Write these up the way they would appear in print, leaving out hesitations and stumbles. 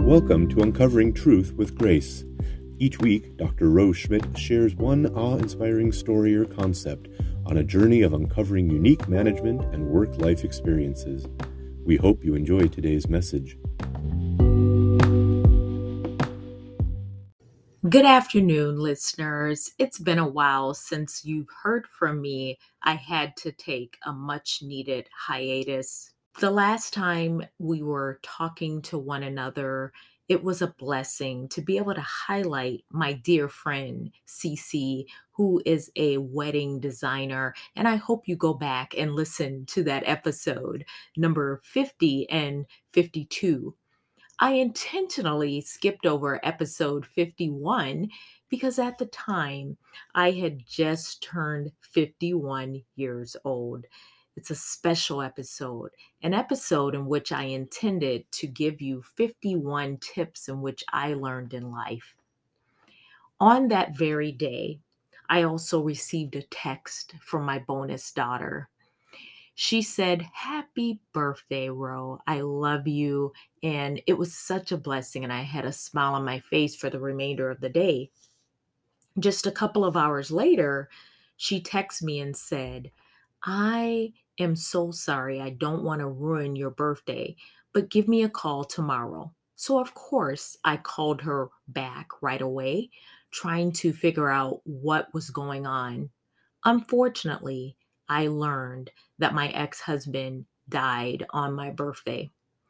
Welcome to Uncovering Truth with Grace. Each week, Dr. Rose Schmidt shares one awe-inspiring story or concept on a journey of uncovering unique management and work-life experiences. We hope you enjoy today's message. Good afternoon, listeners. It's been a while since you've heard from me. I had to take a much-needed hiatus. The last time we were talking to one another, it was a blessing to be able to highlight my dear friend, Cece, who is a wedding designer. And I hope you go back and listen to that episode, number 50 and 52. I intentionally skipped over episode 51 because at the time I had just turned 51 years old. It's a special episode, an episode in which I intended to give you 51 tips in which I learned in life. On that very day, I also received a text from my bonus daughter. She said, "Happy birthday, Ro. I love you." And it was such a blessing. And I had a smile on my face for the remainder of the day. Just a couple of hours later, she texted me and said, "I am so sorry. I don't want to ruin your birthday, but give me a call tomorrow." So, of course, I called her back right away, trying to figure out what was going on. Unfortunately, I learned that my ex-husband died on my birthday.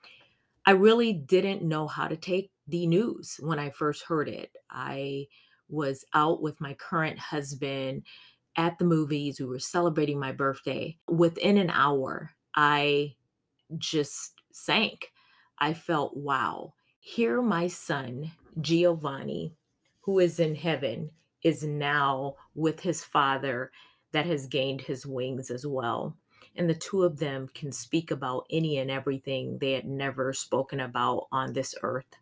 I really didn't know how to take the news when I first heard it. I was out with my current husband at the movies. We were celebrating my birthday. Within an hour, I just sank. I felt, wow, here my son, Giovanni, who is in heaven, is now with his father that has gained his wings as well. And the two of them can speak about any and everything they had never spoken about on this earth.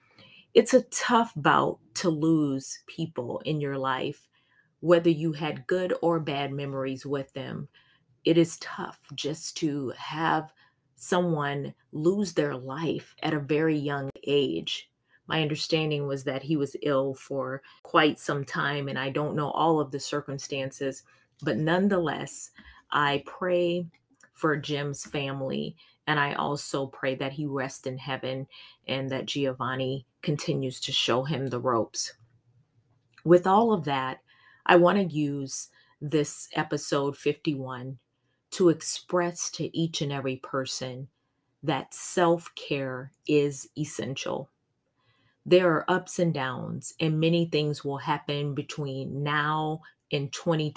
It's a tough bout to lose people in your life, whether you had good or bad memories with them. It is tough just to have someone lose their life at a very young age. My understanding was that he was ill for quite some time, and I don't know all of the circumstances, but nonetheless, I pray for Jim's family, and I also pray that he rest in heaven and that Giovanni continues to show him the ropes. With all of that, I want to use this episode 51 to express to each and every person that self-care is essential. There are ups and downs, and many things will happen between now and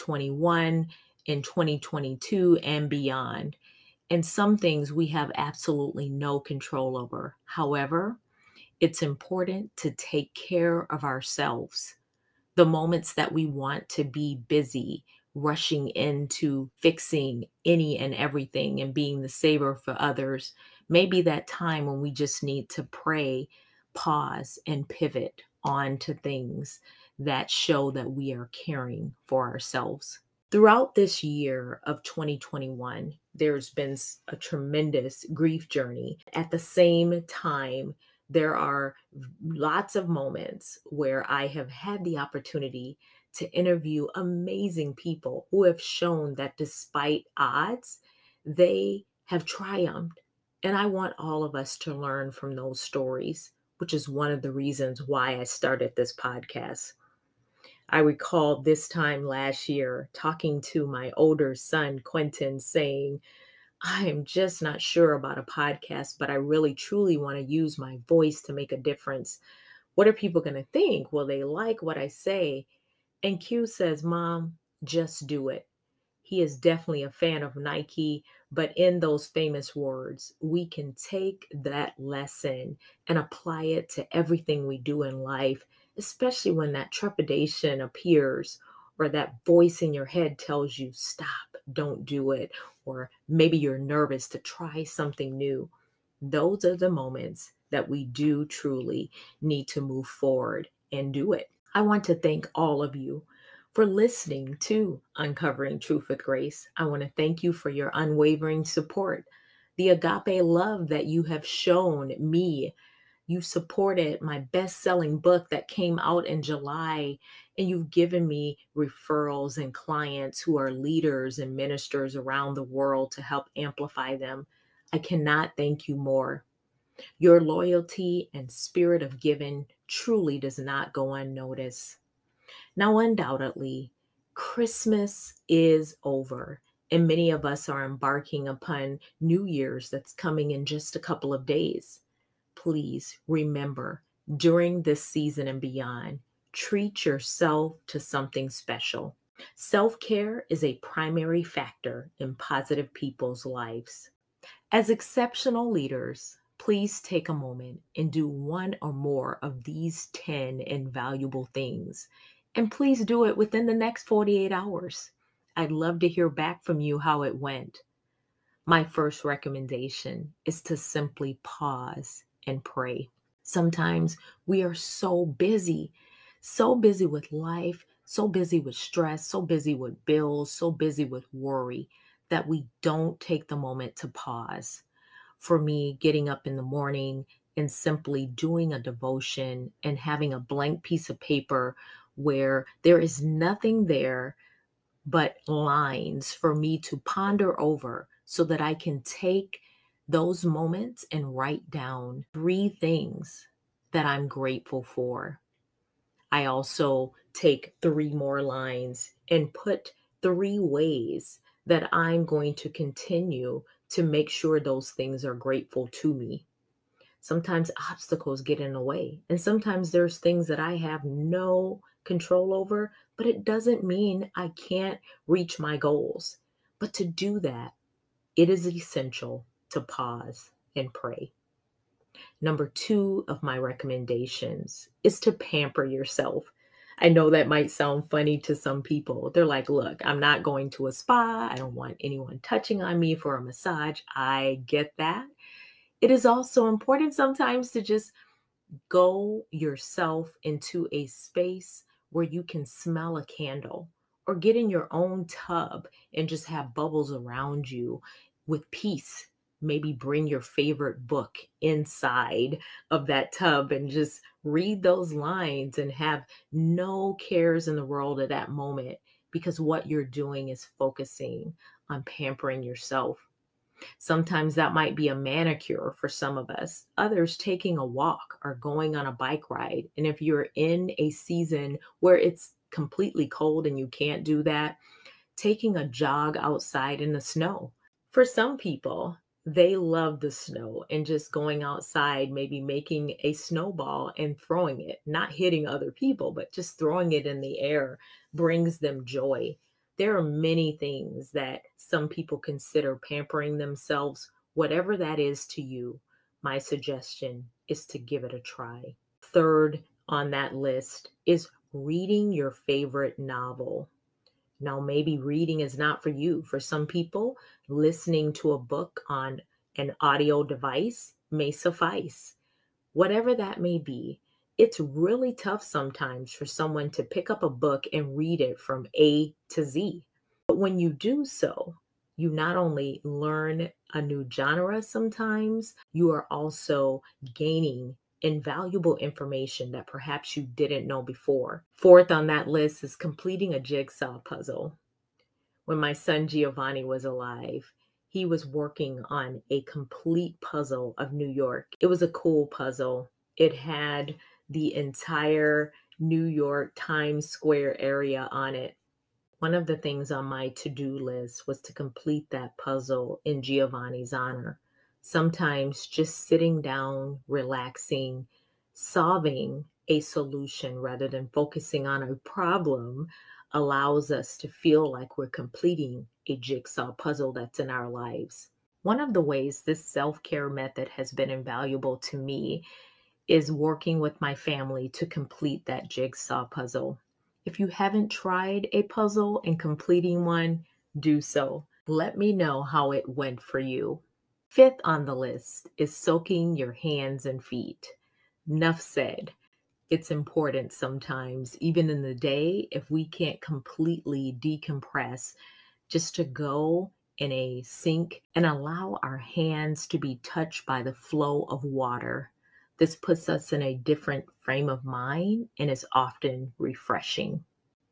2021 and 2022 and beyond. And some things we have absolutely no control over. However, it's important to take care of ourselves. The moments that we want to be busy, rushing into fixing any and everything and being the saver for others, maybe that time when we just need to pray, pause, and pivot on to things that show that we are caring for ourselves. Throughout this year of 2021, there's been a tremendous grief journey. At the same time, there are lots of moments where I have had the opportunity to interview amazing people who have shown that despite odds, they have triumphed. And I want all of us to learn from those stories, which is one of the reasons why I started this podcast. I recall this time last year talking to my older son, Quentin, saying, "I am just not sure about a podcast, but I really truly want to use my voice to make a difference. What are people going to think? Will they like what I say?" And Q says, "Mom, just do it." He is definitely a fan of Nike, but in those famous words, we can take that lesson and apply it to everything we do in life, especially when that trepidation appears or that voice in your head tells you, "Stop, don't do it," or maybe you're nervous to try something new. Those are the moments that we do truly need to move forward and do it. I want to thank all of you for listening to Uncovering Truth with Grace. I want to thank you for your unwavering support, the agape love that you have shown me, You supported my best-selling book that came out in July, and you've given me referrals and clients who are leaders and ministers around the world to help amplify them. I cannot thank you more. Your loyalty and spirit of giving truly does not go unnoticed. Now, undoubtedly, Christmas is over, and many of us are embarking upon New Year's that's coming in just a couple of days. Please remember, during this season and beyond, treat yourself to something special. Self care is a primary factor in positive people's lives. As exceptional leaders, please take a moment and do one or more of these 10 invaluable things. And please do it within the next 48 hours. I'd love to hear back from you how it went. My first recommendation is to simply pause and pray. Sometimes we are so busy with life, so busy with stress, so busy with bills, so busy with worry that we don't take the moment to pause. For me, getting up in the morning and simply doing a devotion and having a blank piece of paper where there is nothing there but lines for me to ponder over so that I can take those moments and write down 3 things that I'm grateful for. I also take 3 more lines and put 3 ways that I'm going to continue to make sure those things are grateful to me. Sometimes obstacles get in the way, and sometimes there's things that I have no control over, but it doesn't mean I can't reach my goals. But to do that, it is essential to pause and pray. Number 2 of my recommendations is to pamper yourself. I know that might sound funny to some people. They're like, look, I'm not going to a spa. I don't want anyone touching on me for a massage. I get that. It is also important sometimes to just go yourself into a space where you can smell a candle or get in your own tub and just have bubbles around you with peace. Maybe bring your favorite book inside of that tub and just read those lines and have no cares in the world at that moment because what you're doing is focusing on pampering yourself. Sometimes that might be a manicure for some of us, others taking a walk or going on a bike ride. And if you're in a season where it's completely cold and you can't do that, taking a jog outside in the snow. For some people, they love the snow and just going outside, maybe making a snowball and throwing it, not hitting other people, but just throwing it in the air brings them joy. There are many things that some people consider pampering themselves. Whatever that is to you, my suggestion is to give it a try. Third on that list is reading your favorite novel. Now, maybe reading is not for you. For some people, listening to a book on an audio device may suffice. Whatever that may be, it's really tough sometimes for someone to pick up a book and read it from A to Z. But when you do so, you not only learn a new genre sometimes, you are also gaining invaluable information that perhaps you didn't know before. Fourth on that list is completing a jigsaw puzzle. When my son Giovanni was alive, he was working on a complete puzzle of New York. It was a cool puzzle. It had the entire New York Times Square area on it. One of the things on my to-do list was to complete that puzzle in Giovanni's honor. Sometimes just sitting down, relaxing, solving a solution rather than focusing on a problem allows us to feel like we're completing a jigsaw puzzle that's in our lives. One of the ways this self-care method has been invaluable to me is working with my family to complete that jigsaw puzzle. If you haven't tried a puzzle and completing one, do so. Let me know how it went for you. Fifth on the list is soaking your hands and feet. Enough said. It's important sometimes, even in the day, if we can't completely decompress, just to go in a sink and allow our hands to be touched by the flow of water. This puts us in a different frame of mind and is often refreshing.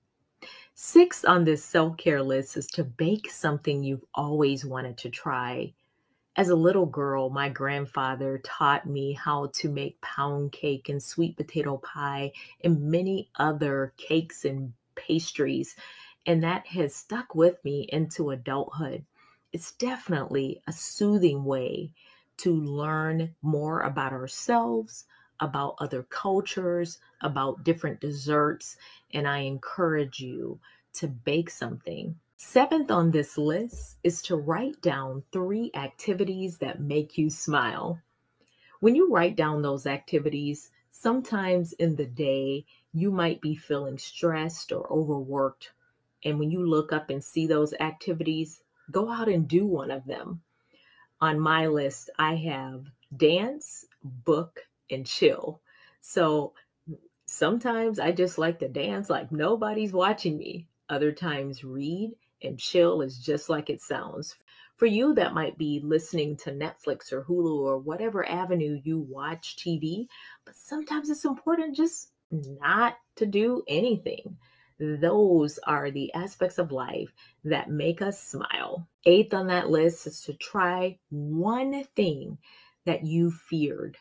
6 on this self-care list is to bake something you've always wanted to try. As a little girl, my grandfather taught me how to make pound cake and sweet potato pie and many other cakes and pastries, and that has stuck with me into adulthood. It's definitely a soothing way to learn more about ourselves, about other cultures, about different desserts, and I encourage you to bake something. 7th on this list is to write down 3 activities that make you smile. When you write down those activities, sometimes in the day, you might be feeling stressed or overworked. And when you look up and see those activities, go out and do one of them. On my list, I have dance, book, and chill. So sometimes I just like to dance like nobody's watching me. Other times read, and chill is just like it sounds. For you, that might be listening to Netflix or Hulu or whatever avenue you watch TV, but sometimes it's important just not to do anything. Those are the aspects of life that make us smile. 8th on that list is to try one thing that you feared.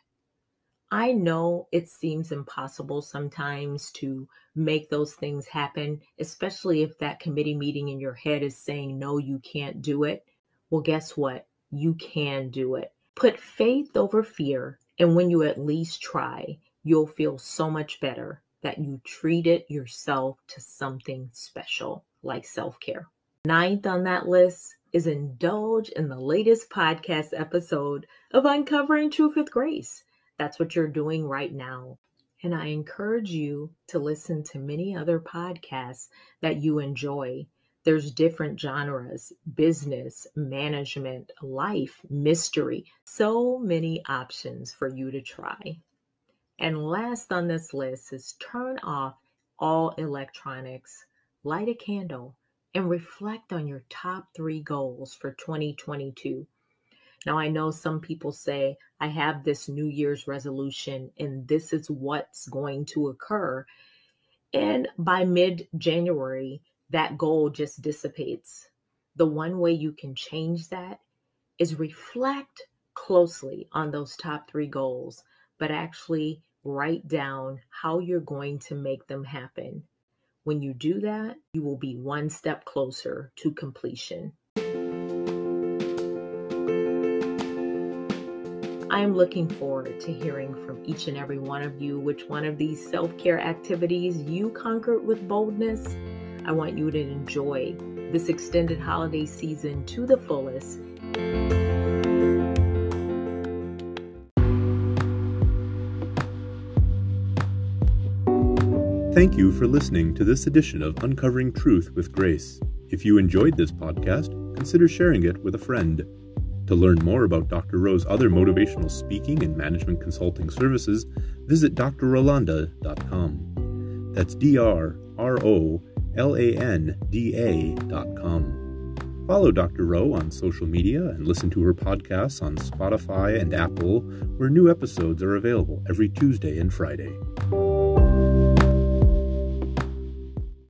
I know it seems impossible sometimes to make those things happen, especially if that committee meeting in your head is saying, no, you can't do it. Well, guess what? You can do it. Put faith over fear. And when you at least try, you'll feel so much better that you treated yourself to something special like self-care. 9th on that list is indulge in the latest podcast episode of Uncovering Truth with Grace. That's what you're doing right now. And I encourage you to listen to many other podcasts that you enjoy. There's different genres: business, management, life, mystery. So many options for you to try. And last on this list is turn off all electronics, light a candle, and reflect on your top 3 goals for 2022. Now, I know some people say, I have this New Year's resolution and this is what's going to occur. And by mid-January, that goal just dissipates. The one way you can change that is reflect closely on those top 3 goals, but actually write down how you're going to make them happen. When you do that, you will be one step closer to completion. I am looking forward to hearing from each and every one of you which one of these self-care activities you conquered with boldness. I want you to enjoy this extended holiday season to the fullest. Thank you for listening to this edition of Uncovering Truth with Grace. If you enjoyed this podcast, consider sharing it with a friend. To learn more about Dr. Rowe's other motivational speaking and management consulting services, visit drrolanda.com. That's drrolanda.com. Follow Dr. Rowe on social media and listen to her podcasts on Spotify and Apple, where new episodes are available every Tuesday and Friday.